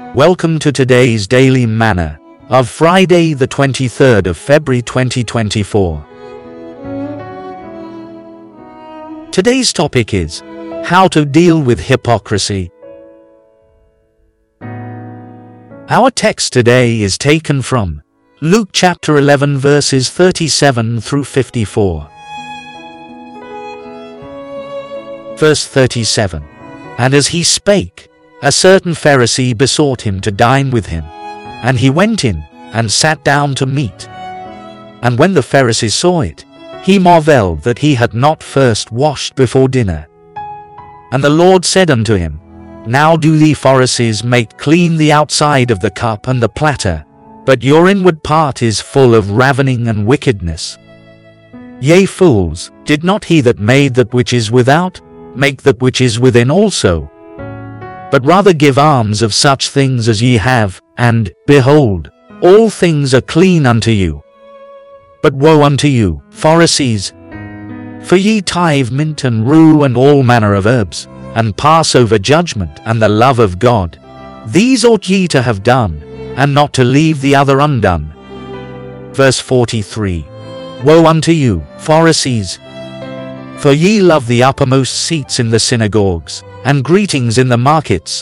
Welcome to today's Daily Manna of Friday the 23rd of February 2024. Today's topic is how to deal with hypocrisy. Our text today is taken from Luke chapter 11 verses 37 through 54. Verse 37. And as he spake, a certain Pharisee besought him to dine with him. And he went in, and sat down to meat. And when the Pharisee saw it, he marveled that he had not first washed before dinner. And the Lord said unto him, Now do the Pharisees make clean the outside of the cup and the platter, but your inward part is full of ravening and wickedness. Ye fools, did not he that made that which is without make that which is within also? But rather give alms of such things as ye have, and, behold, all things are clean unto you. But woe unto you, Pharisees! For ye tithe mint and rue and all manner of herbs, and pass over judgment and the love of God. These ought ye to have done, and not to leave the other undone. Verse 43. Woe unto you, Pharisees! For ye love the uppermost seats in the synagogues, and greetings in the markets.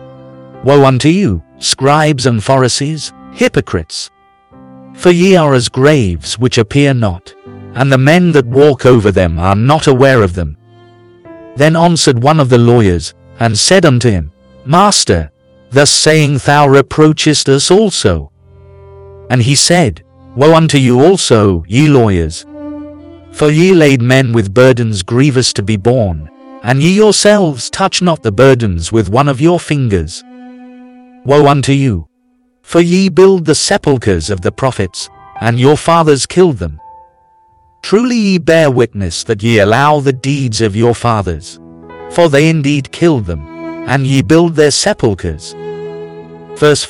Woe unto you, scribes and Pharisees, hypocrites! For ye are as graves which appear not, and the men that walk over them are not aware of them. Then answered one of the lawyers, and said unto him, Master, thus saying thou reproachest us also. And he said, Woe unto you also, ye lawyers! For ye laid men with burdens grievous to be borne, and ye yourselves touch not the burdens with one of your fingers. Woe unto you! For ye build the sepulchres of the prophets, and your fathers killed them. Truly ye bear witness that ye allow the deeds of your fathers, for they indeed killed them, and ye build their sepulchres. Verse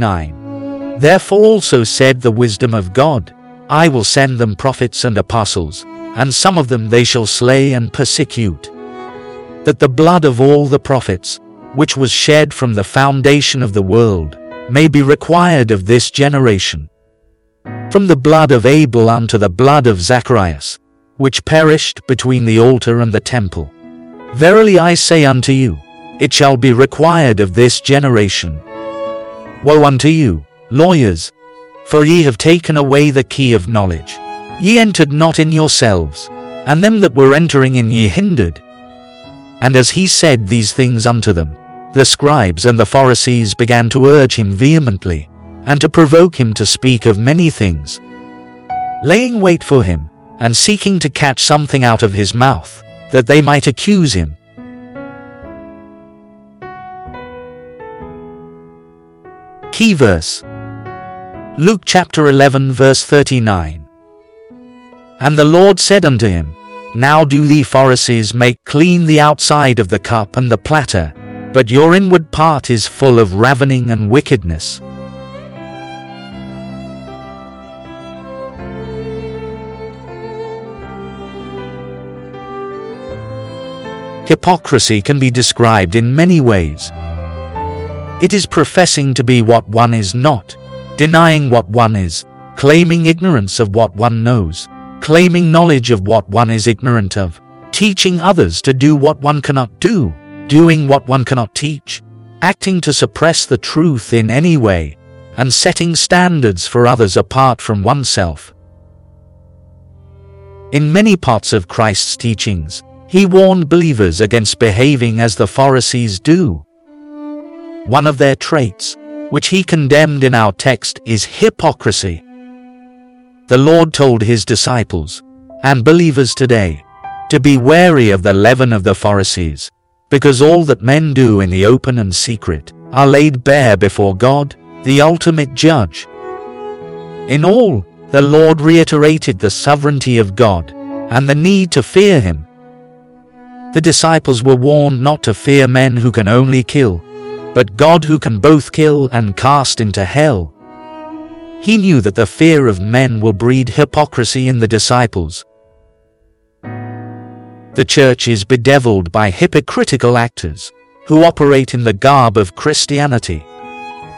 49. Therefore also said the wisdom of God, I will send them prophets and apostles, and some of them they shall slay and persecute. That the blood of all the prophets, which was shed from the foundation of the world, may be required of this generation. From the blood of Abel unto the blood of Zacharias, which perished between the altar and the temple. Verily I say unto you, it shall be required of this generation. Woe unto you, lawyers! For ye have taken away the key of knowledge. Ye entered not in yourselves, and them that were entering in ye hindered. And as he said these things unto them, the scribes and the Pharisees began to urge him vehemently, and to provoke him to speak of many things, laying wait for him, and seeking to catch something out of his mouth, that they might accuse him. Key verse. Luke chapter 11 verse 39. And the Lord said unto him, Now do the Pharisees make clean the outside of the cup and the platter, but your inward part is full of ravening and wickedness. Hypocrisy can be described in many ways. It is professing to be what one is not, denying what one is, claiming ignorance of what one knows, claiming knowledge of what one is ignorant of, teaching others to do what one cannot do, doing what one cannot teach, acting to suppress the truth in any way, and setting standards for others apart from oneself. In many parts of Christ's teachings, he warned believers against behaving as the Pharisees do. One of their traits, which he condemned in our text, is hypocrisy. The Lord told his disciples, and believers today, to be wary of the leaven of the Pharisees, because all that men do in the open and secret are laid bare before God, the ultimate judge. In all, the Lord reiterated the sovereignty of God, and the need to fear him. The disciples were warned not to fear men who can only kill, but God who can both kill and cast into hell. He knew that the fear of men will breed hypocrisy in the disciples. The church is bedeviled by hypocritical actors who operate in the garb of Christianity.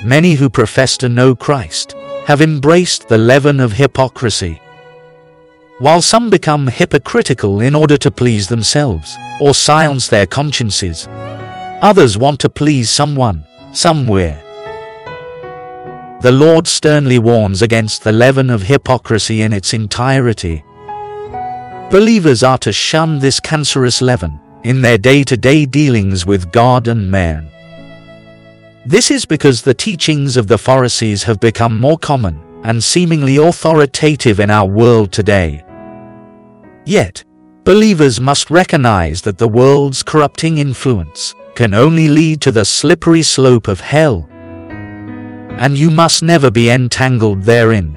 many who profess to know Christ have embraced the leaven of hypocrisy. While some become hypocritical in order to please themselves or silence their consciences, others want to please someone, somewhere. The Lord sternly warns against the leaven of hypocrisy in its entirety. Believers are to shun this cancerous leaven in their day-to-day dealings with God and man. This is because the teachings of the Pharisees have become more common and seemingly authoritative in our world today. Yet, believers must recognize that the world's corrupting influence can only lead to the slippery slope of hell, and you must never be entangled therein.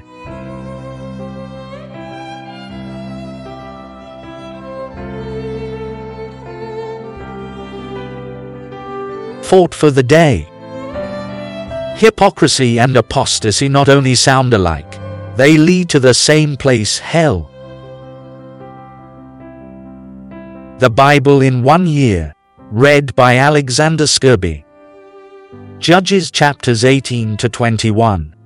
Thought for the day. Hypocrisy and apostasy not only sound alike, they lead to the same place, hell. The Bible in 1 year, read by Alexander Skirby. Judges chapters 18 to 21.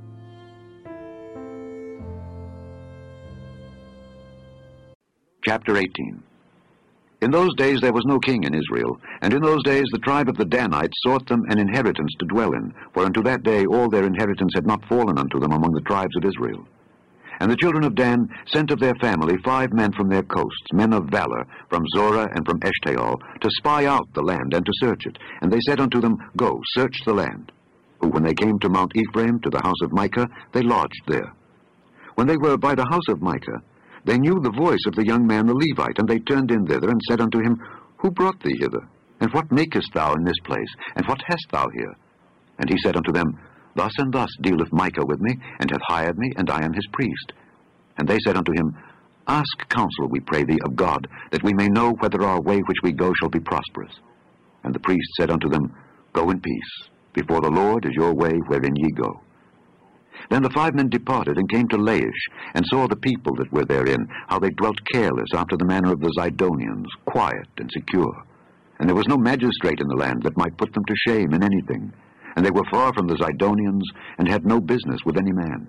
Chapter 18. In those days there was no king in Israel, and in those days the tribe of the Danites sought them an inheritance to dwell in, for unto that day all their inheritance had not fallen unto them among the tribes of Israel. And the children of Dan sent of their family 5 men from their coasts, men of valor, from Zorah and from Eshtaol, to spy out the land and to search it. And they said unto them, Go, search the land. Who, when they came to Mount Ephraim, to the house of Micah, they lodged there. When they were by the house of Micah, they knew the voice of the young man the Levite, and they turned in thither, and said unto him, Who brought thee hither? And what makest thou in this place? And what hast thou here? And he said unto them, Thus and thus dealeth Micah with me, and hath hired me, and I am his priest. And they said unto him, Ask counsel, we pray thee, of God, that we may know whether our way which we go shall be prosperous. And the priest said unto them, Go in peace. Before the Lord is your way wherein ye go. Then the 5 men departed, and came to Laish, and saw the people that were therein, how they dwelt careless after the manner of the Zidonians, quiet and secure. And there was no magistrate in the land that might put them to shame in anything. And they were far from the Zidonians, and had no business with any man.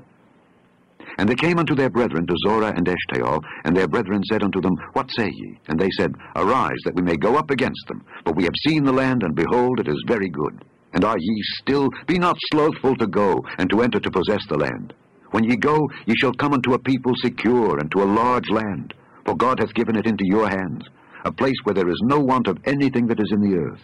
And they came unto their brethren to Zorah and Eshtaol, and their brethren said unto them, What say ye? And they said, Arise, that we may go up against them. For we have seen the land, and behold, it is very good. And are ye still? Be not slothful to go, and to enter to possess the land. When ye go, ye shall come unto a people secure, and to a large land. For God hath given it into your hands, a place where there is no want of anything that is in the earth.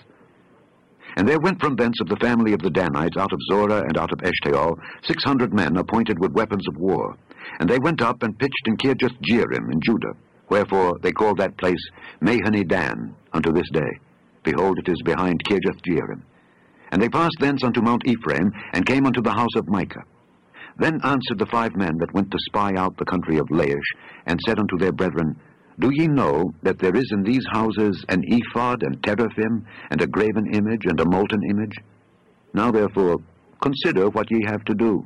And there went from thence of the family of the Danites, out of Zorah and out of Eshtaol, 600 men appointed with weapons of war. And they went up and pitched in Kirjath-jearim in Judah. Wherefore they called that place Mahane-dan unto this day. Behold, it is behind Kirjath-jearim. And they passed thence unto Mount Ephraim, and came unto the house of Micah. Then answered the 5 men that went to spy out the country of Laish, and said unto their brethren, Do ye know that there is in these houses an ephod and teraphim, and a graven image and a molten image? Now therefore consider what ye have to do.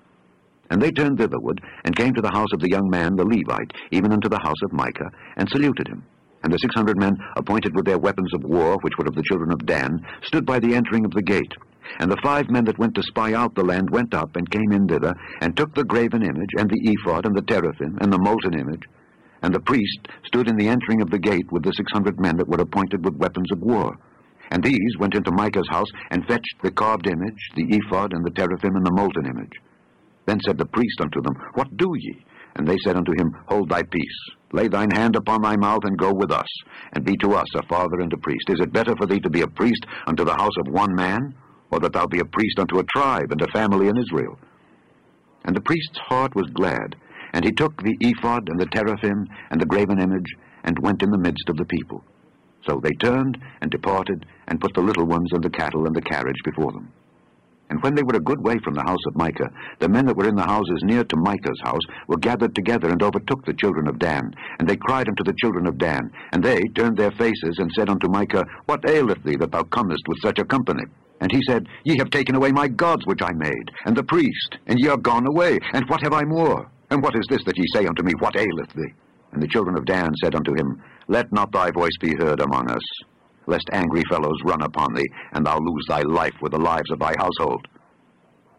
And they turned thitherward, and came to the house of the young man the Levite, even unto the house of Micah, and saluted him. And the 600 men, appointed with their weapons of war, which were of the children of Dan, stood by the entering of the gate. And the 5 men that went to spy out the land went up, and came in thither, and took the graven image, and the ephod, and the teraphim, and the molten image. And the priest stood in the entering of the gate with the 600 men that were appointed with weapons of war. And these went into Micah's house, and fetched the carved image, the ephod, and the teraphim, and the molten image. Then said the priest unto them, What do ye? And they said unto him, Hold thy peace. Lay thine hand upon thy mouth, and go with us, and be to us a father and a priest. Is it better for thee to be a priest unto the house of one man, or that thou be a priest unto a tribe and a family in Israel? And the priest's heart was glad, and he took the ephod and the teraphim and the graven image, and went in the midst of the people. So they turned and departed, and put the little ones and the cattle and the carriage before them. And when they were a good way from the house of Micah, the men that were in the houses near to Micah's house were gathered together, and overtook the children of Dan. And they cried unto the children of Dan. And they turned their faces, and said unto Micah, What aileth thee, that thou comest with such a company? And he said, Ye have taken away my gods which I made, and the priest, and ye are gone away. And what have I more? And what is this that ye say unto me, What aileth thee? And the children of Dan said unto him, Let not thy voice be heard among us, lest angry fellows run upon thee, and thou lose thy life with the lives of thy household.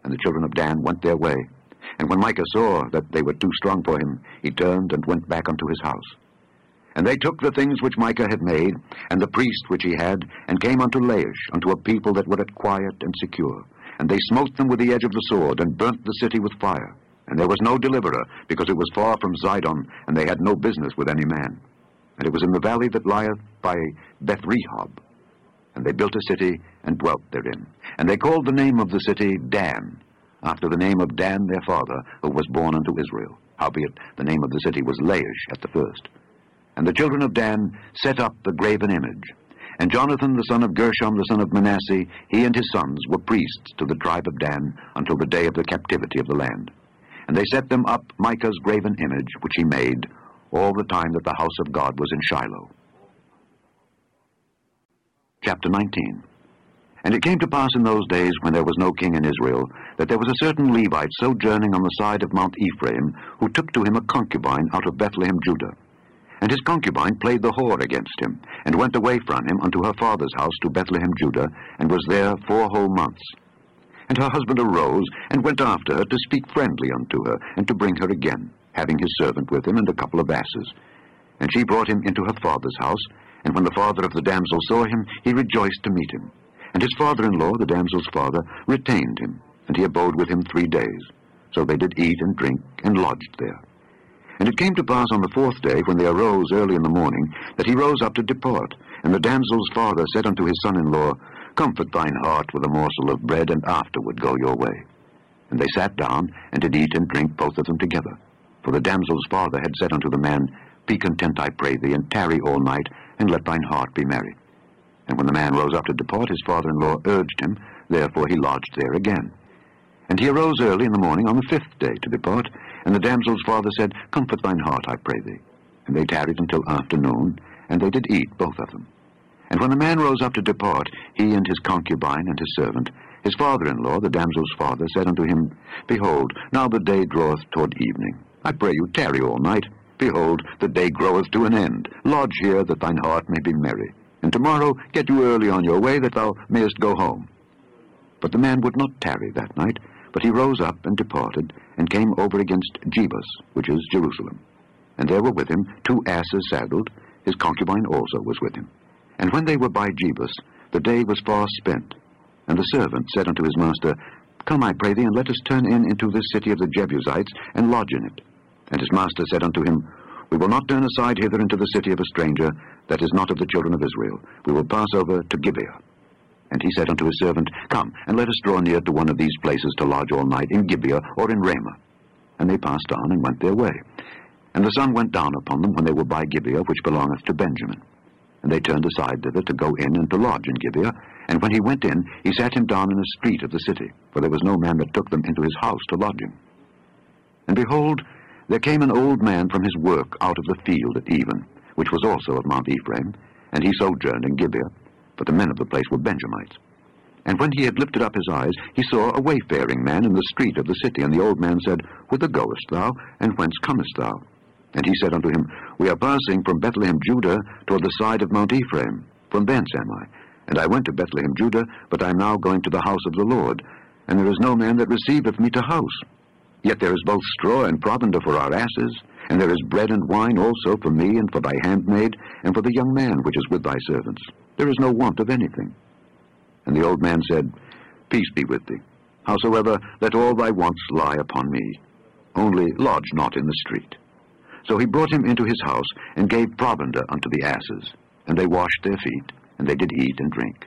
And the children of Dan went their way. And when Micah saw that they were too strong for him, he turned and went back unto his house. And they took the things which Micah had made, and the priest which he had, and came unto Laish, unto a people that were at quiet and secure. And they smote them with the edge of the sword, and burnt the city with fire. And there was no deliverer, because it was far from Zidon, and they had no business with any man. And it was in the valley that lieth by Beth-rehob. And they built a city, and dwelt therein. And they called the name of the city Dan, after the name of Dan their father, who was born unto Israel. Howbeit the name of the city was Laish at the first. And the children of Dan set up the graven image. And Jonathan the son of Gershom the son of Manasseh, he and his sons were priests to the tribe of Dan until the day of the captivity of the land. And they set them up Micah's graven image, which he made, all the time that the house of God was in Shiloh. Chapter 19. And it came to pass in those days, when there was no king in Israel, that there was a certain Levite sojourning on the side of Mount Ephraim, who took to him a concubine out of Bethlehem, Judah. And his concubine played the whore against him, and went away from him unto her father's house to Bethlehem, Judah, and was there 4 whole months. And her husband arose, and went after her to speak friendly unto her, and to bring her again, having his servant with him, and a couple of asses. And she brought him into her father's house, and when the father of the damsel saw him, he rejoiced to meet him. And his father-in-law, the damsel's father, retained him, and he abode with him 3 days. So they did eat and drink, and lodged there. And it came to pass on the 4th day, when they arose early in the morning, that he rose up to depart. And the damsel's father said unto his son-in-law, Comfort thine heart with a morsel of bread, and afterward go your way. And they sat down, and did eat and drink both of them together. For the damsel's father had said unto the man, Be content, I pray thee, and tarry all night, and let thine heart be merry. And when the man rose up to depart, his father-in-law urged him, therefore he lodged there again. And he arose early in the morning on the 5th day to depart, and the damsel's father said, Comfort thine heart, I pray thee. And they tarried until afternoon, and they did eat, both of them. And when the man rose up to depart, he and his concubine and his servant, his father-in-law, the damsel's father, said unto him, Behold, now the day draweth toward evening. I pray you, tarry all night. Behold, the day groweth to an end. Lodge here, that thine heart may be merry. And tomorrow get you early on your way, that thou mayest go home. But the man would not tarry that night, but he rose up and departed, and came over against Jebus, which is Jerusalem. And there were with him 2 asses saddled. His concubine also was with him. And when they were by Jebus, the day was far spent. And the servant said unto his master, Come, I pray thee, and let us turn in into this city of the Jebusites, and lodge in it. And his master said unto him, We will not turn aside hither into the city of a stranger, that is not of the children of Israel. We will pass over to Gibeah. And he said unto his servant, Come, and let us draw near to one of these places to lodge all night, in Gibeah or in Ramah. And they passed on, and went their way. And the sun went down upon them when they were by Gibeah, which belongeth to Benjamin. And they turned aside thither to go in and to lodge in Gibeah. And when he went in, he sat him down in a street of the city, for there was no man that took them into his house to lodge him. And behold, there came an old man from his work out of the field at even, which was also of Mount Ephraim, and he sojourned in Gibeah, but the men of the place were Benjamites. And when he had lifted up his eyes, he saw a wayfaring man in the street of the city. And the old man said, Whither goest thou, and whence comest thou? And he said unto him, We are passing from Bethlehem, Judah, toward the side of Mount Ephraim. From thence am I. And I went to Bethlehem, Judah, but I am now going to the house of the Lord. And there is no man that receiveth me to house. Yet there is both straw and provender for our asses, and there is bread and wine also for me, and for thy handmaid, and for the young man which is with thy servants. There is no want of anything. And the old man said, Peace be with thee. Howsoever, let all thy wants lie upon me. Only lodge not in the street. So he brought him into his house, and gave provender unto the asses. And they washed their feet, and they did eat and drink.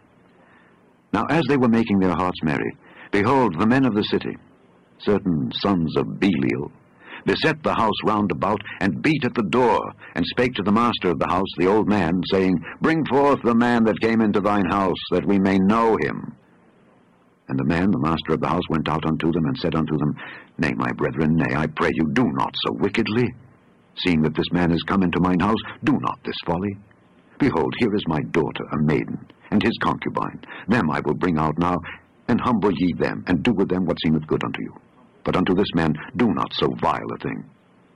Now as they were making their hearts merry, behold, the men of the city, certain sons of Belial, beset the house round about, and beat at the door, and spake to the master of the house, the old man, saying, Bring forth the man that came into thine house, that we may know him. And the man, the master of the house, went out unto them, and said unto them, Nay, my brethren, nay, I pray you, do not so wickedly. Seeing that this man is come into mine house, do not this folly. Behold, here is my daughter, a maiden, and his concubine. Them I will bring out now, and humble ye them, and do with them what seemeth good unto you. But unto this man do not so vile a thing.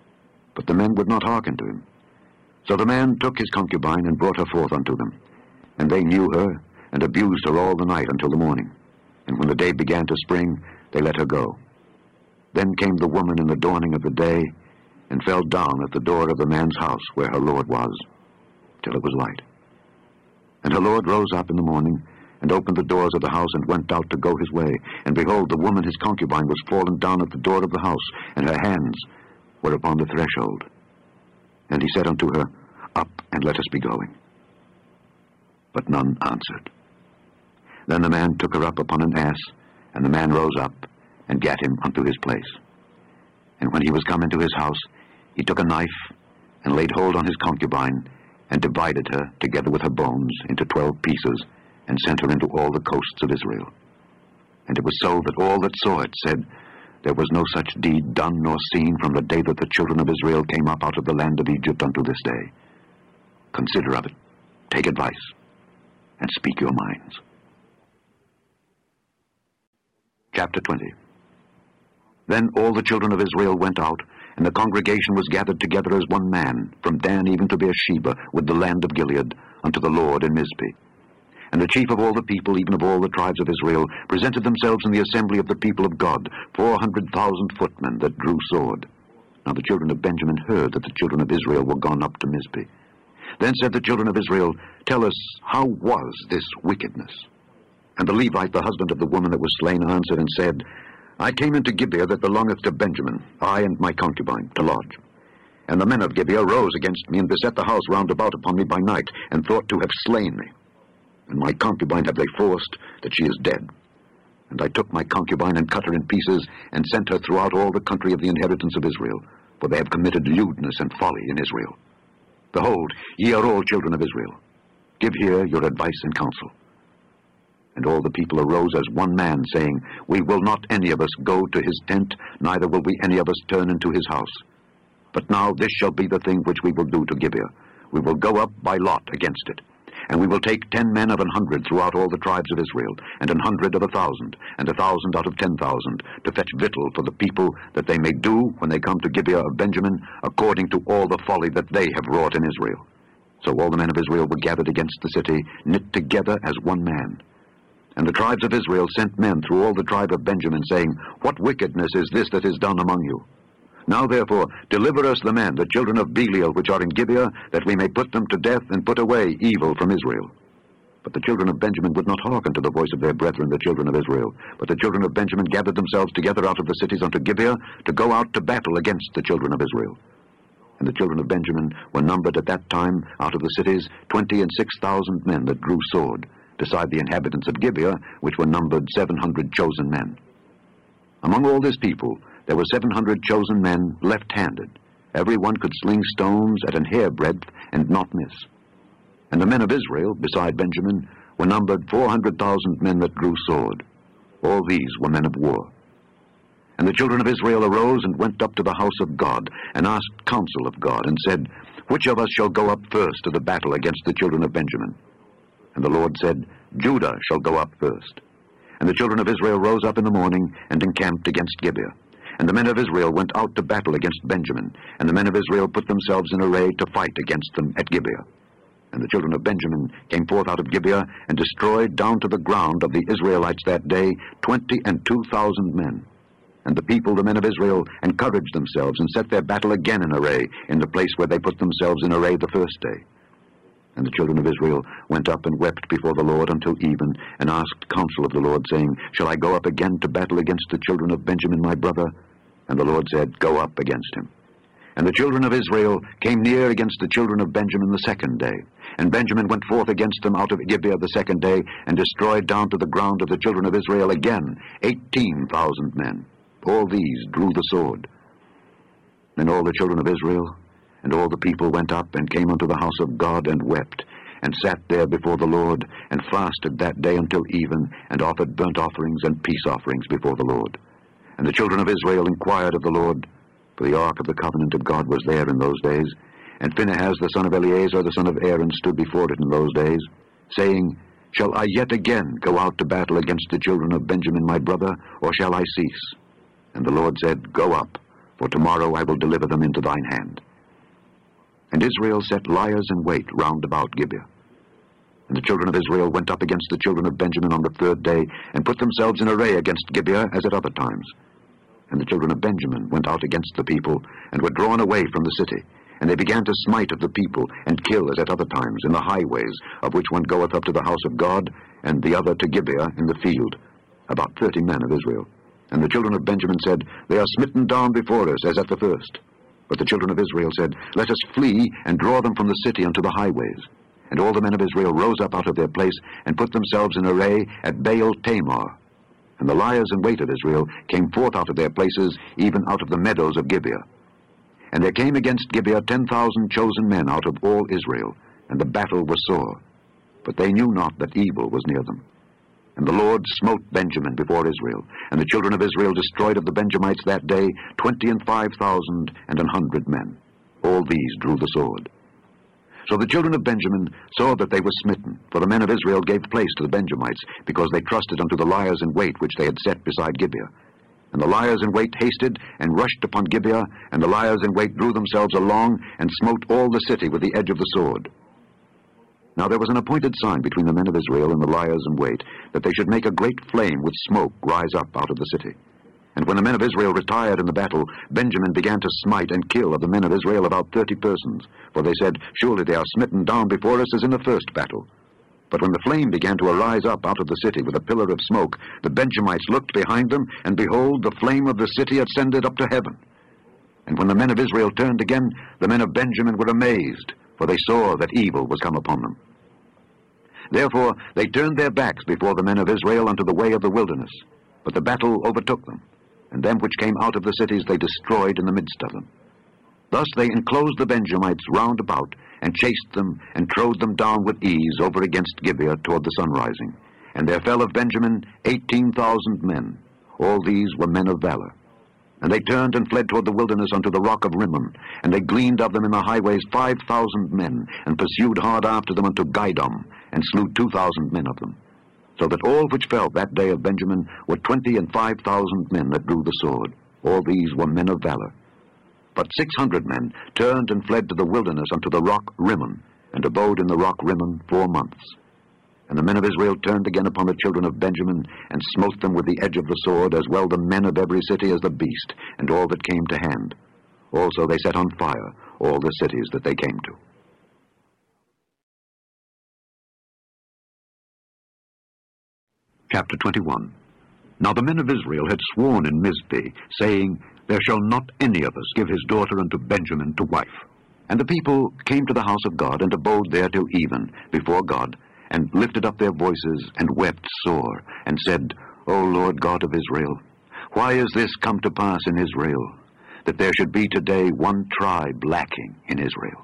But the men would not hearken to him. So the man took his concubine, and brought her forth unto them. And they knew her, and abused her all the night until the morning. And when the day began to spring, they let her go. Then came the woman in the dawning of the day, and fell down at the door of the man's house where her lord was, till it was light. And her lord rose up in the morning, and opened the doors of the house, and went out to go his way. And behold, the woman his concubine was fallen down at the door of the house, and her hands were upon the threshold. And he said unto her, Up, and let us be going. But none answered. Then the man took her up upon an ass, and the man rose up, and gat him unto his place. And when he was come into his house, he took a knife, and laid hold on his concubine, and divided her, together with her bones, into 12 pieces, and sent her into all the coasts of Israel. And it was so that all that saw it said, There was no such deed done nor seen from the day that the children of Israel came up out of the land of Egypt unto this day. Consider of it, take advice, and speak your minds. Chapter 20. Then all the children of Israel went out, and the congregation was gathered together as one man, from Dan even to Beersheba, with the land of Gilead, unto the Lord in Mizpeh. And the chief of all the people, even of all the tribes of Israel, presented themselves in the assembly of the people of God, 400,000 footmen that drew sword. Now the children of Benjamin heard that the children of Israel were gone up to Mizpeh. Then said the children of Israel, Tell us, how was this wickedness? And the Levite, the husband of the woman that was slain, answered and said, I came into Gibeah that belongeth to Benjamin, I and my concubine, to lodge. And the men of Gibeah rose against me, and beset the house round about upon me by night, and thought to have slain me. And my concubine have they forced, that she is dead. And I took my concubine, and cut her in pieces, and sent her throughout all the country of the inheritance of Israel, for they have committed lewdness and folly in Israel. Behold, ye are all children of Israel. Give here your advice and counsel. And all the people arose as one man, saying, We will not any of us go to his tent, neither will we any of us turn into his house. But now this shall be the thing which we will do to Gibeah. We will go up by lot against it. And we will take 10 men of 100 throughout all the tribes of Israel, and 100 of 1,000, and 1,000 out of 10,000, to fetch victual for the people, that they may do, when they come to Gibeah of Benjamin, according to all the folly that they have wrought in Israel. So all the men of Israel were gathered against the city, knit together as one man. And the tribes of Israel sent men through all the tribe of Benjamin, saying, What wickedness is this that is done among you? Now therefore deliver us the men, the children of Belial, which are in Gibeah, that we may put them to death, and put away evil from Israel. But the children of Benjamin would not hearken to the voice of their brethren, the children of Israel. But the children of Benjamin gathered themselves together out of the cities unto Gibeah, to go out to battle against the children of Israel. And the children of Benjamin were numbered at that time out of the cities 26,000 men that drew sword, beside the inhabitants of Gibeah, which were numbered 700 chosen men. Among all this people there were 700 chosen men left-handed. Every one could sling stones at an hairbreadth and not miss. And the men of Israel, beside Benjamin, were numbered 400,000 men that drew sword. All these were men of war. And the children of Israel arose and went up to the house of God, and asked counsel of God, and said, Which of us shall go up first to the battle against the children of Benjamin? And the Lord said, Judah shall go up first. And the children of Israel rose up in the morning, and encamped against Gibeah. And the men of Israel went out to battle against Benjamin, and the men of Israel put themselves in array to fight against them at Gibeah. And the children of Benjamin came forth out of Gibeah, and destroyed down to the ground of the Israelites that day 22,000 men. And the people, the men of Israel, encouraged themselves, and set their battle again in array, in the place where they put themselves in array the first day. And the children of Israel went up and wept before the Lord until even, and asked counsel of the Lord, saying, Shall I go up again to battle against the children of Benjamin my brother? And the Lord said, Go up against him. And the children of Israel came near against the children of Benjamin the second day. And Benjamin went forth against them out of Gibeah the second day, and destroyed down to the ground of the children of Israel again 18,000 men. All these drew the sword. Then all the children of Israel and all the people went up and came unto the house of God, and wept, and sat there before the Lord, and fasted that day until even, and offered burnt offerings and peace offerings before the Lord. And the children of Israel inquired of the Lord, for the ark of the covenant of God was there in those days. And Phinehas the son of Eleazar the son of Aaron stood before it in those days, saying, Shall I yet again go out to battle against the children of Benjamin my brother, or shall I cease? And the Lord said, Go up, for tomorrow I will deliver them into thine hand. And Israel set liers in wait round about Gibeah. And the children of Israel went up against the children of Benjamin on the third day, and put themselves in array against Gibeah as at other times. And the children of Benjamin went out against the people, and were drawn away from the city. And they began to smite of the people, and kill as at other times in the highways, of which one goeth up to the house of God, and the other to Gibeah in the field, about 30 men of Israel. And the children of Benjamin said, They are smitten down before us, as at the first. But the children of Israel said, Let us flee, and draw them from the city unto the highways. And all the men of Israel rose up out of their place, and put themselves in array at Baal Tamar. And the liers in wait of Israel came forth out of their places, even out of the meadows of Gibeah. And there came against Gibeah 10,000 chosen men out of all Israel, and the battle was sore. But they knew not that evil was near them. And the Lord smote Benjamin before Israel, and the children of Israel destroyed of the Benjamites that day 25,000 and 100 men. All these drew the sword. So the children of Benjamin saw that they were smitten, for the men of Israel gave place to the Benjamites, because they trusted unto the liers in wait which they had set beside Gibeah. And the liers in wait hasted, and rushed upon Gibeah, and the liers in wait drew themselves along, and smote all the city with the edge of the sword. Now there was an appointed sign between the men of Israel and the liers in wait, that they should make a great flame with smoke rise up out of the city. And when the men of Israel retired in the battle, Benjamin began to smite and kill of the men of Israel about 30 persons. For they said, Surely they are smitten down before us as in the first battle. But when the flame began to arise up out of the city with a pillar of smoke, the Benjamites looked behind them, and behold, the flame of the city ascended up to heaven. And when the men of Israel turned again, the men of Benjamin were amazed, for they saw that evil was come upon them. Therefore they turned their backs before the men of Israel unto the way of the wilderness. But the battle overtook them, and them which came out of the cities they destroyed in the midst of them. Thus they enclosed the Benjamites round about, and chased them, and trode them down with ease over against Gibeah toward the sunrising. And there fell of Benjamin 18,000 men. All these were men of valor. And they turned and fled toward the wilderness unto the rock of Rimmon, and they gleaned of them in the highways 5,000 men, and pursued hard after them unto Gidom, and slew 2,000 men of them. So that all which fell that day of Benjamin were 25,000 men that drew the sword. All these were men of valor. But 600 men turned and fled to the wilderness unto the rock Rimmon, and abode in the rock Rimmon 4 months. And the men of Israel turned again upon the children of Benjamin, and smote them with the edge of the sword, as well the men of every city as the beast, and all that came to hand. Also they set on fire all the cities that they came to. Chapter 21. Now the men of Israel had sworn in Mizpeh, saying, There shall not any of us give his daughter unto Benjamin to wife. And the people came to the house of God, and abode there till even, before God, and lifted up their voices, and wept sore, and said, O Lord God of Israel, why is this come to pass in Israel, that there should be today one tribe lacking in Israel?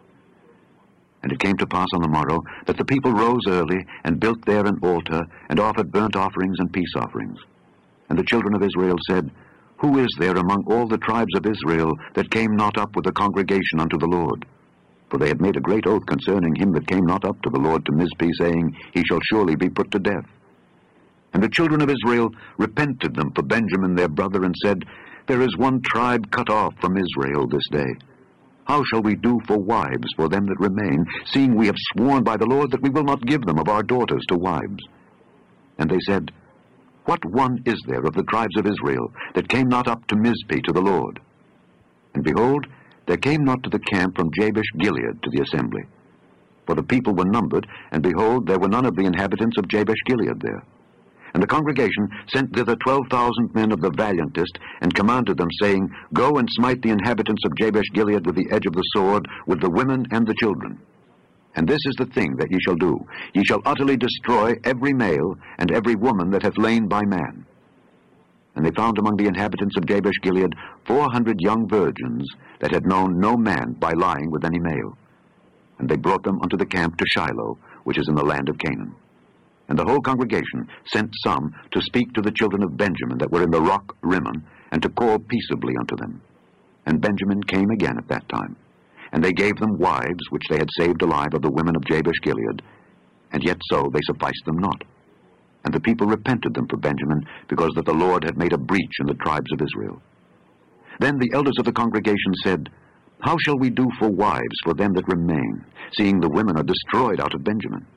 And it came to pass on the morrow, that the people rose early, and built there an altar, and offered burnt offerings and peace offerings. And the children of Israel said, Who is there among all the tribes of Israel that came not up with the congregation unto the Lord? For they had made a great oath concerning him that came not up to the Lord to Mizpeh, saying, He shall surely be put to death. And the children of Israel repented them for Benjamin their brother, and said, There is one tribe cut off from Israel this day. How shall we do for wives for them that remain, seeing we have sworn by the Lord that we will not give them of our daughters to wives? And they said, What one is there of the tribes of Israel that came not up to Mizpeh to the Lord? And behold, there came not to the camp from Jabesh Gilead to the assembly. For the people were numbered, and behold, there were none of the inhabitants of Jabesh Gilead there. And the congregation sent thither 12,000 men of the valiantest, and commanded them, saying, Go and smite the inhabitants of Jabesh Gilead with the edge of the sword, with the women and the children. And this is the thing that ye shall do. Ye shall utterly destroy every male and every woman that hath lain by man. And they found among the inhabitants of Jabesh Gilead 400 young virgins that had known no man by lying with any male. And they brought them unto the camp to Shiloh, which is in the land of Canaan. And the whole congregation sent some to speak to the children of Benjamin that were in the rock Rimmon, and to call peaceably unto them. And Benjamin came again at that time. And they gave them wives which they had saved alive of the women of Jabesh Gilead, and yet so they sufficed them not. And the people repented them for Benjamin, because that the Lord had made a breach in the tribes of Israel. Then the elders of the congregation said, How shall we do for wives for them that remain, seeing the women are destroyed out of Benjamin?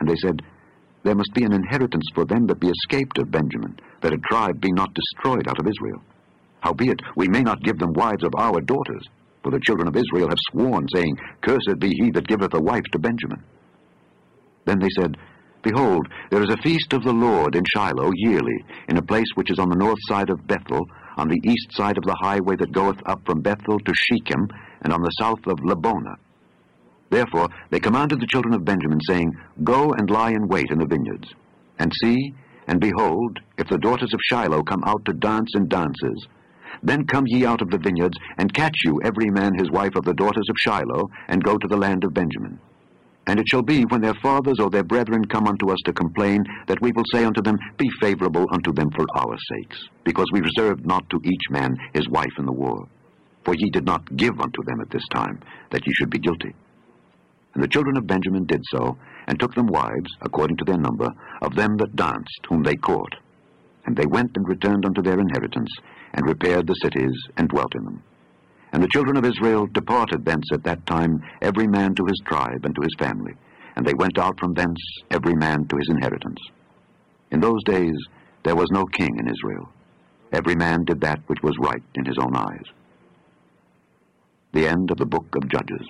And they said, There must be an inheritance for them that be escaped of Benjamin, that a tribe be not destroyed out of Israel. Howbeit, we may not give them wives of our daughters, for the children of Israel have sworn, saying, Cursed be he that giveth a wife to Benjamin. Then they said, Behold, there is a feast of the Lord in Shiloh yearly, in a place which is on the north side of Bethel, on the east side of the highway that goeth up from Bethel to Shechem, and on the south of Lebonah. Therefore they commanded the children of Benjamin, saying, Go and lie in wait in the vineyards. And see, and behold, if the daughters of Shiloh come out to dance in dances, then come ye out of the vineyards, and catch you every man his wife of the daughters of Shiloh, and go to the land of Benjamin. And it shall be, when their fathers or their brethren come unto us to complain, that we will say unto them, Be favorable unto them for our sakes, because we reserved not to each man his wife in the war. For ye did not give unto them at this time, that ye should be guilty. And the children of Benjamin did so, and took them wives, according to their number, of them that danced, whom they caught. And they went and returned unto their inheritance, and repaired the cities, and dwelt in them. And the children of Israel departed thence at that time, every man to his tribe and to his family. And they went out from thence, every man to his inheritance. In those days there was no king in Israel. Every man did that which was right in his own eyes. The end of the book of Judges.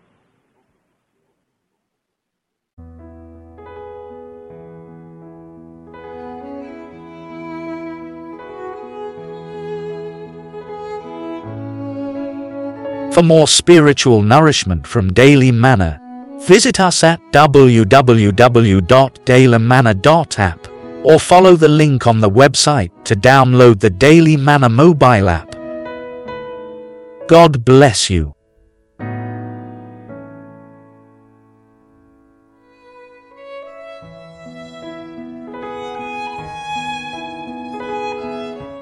For more spiritual nourishment from Daily Manna, visit us at www.dailymanna.app or follow the link on the website to download the Daily Manna mobile app. God bless you.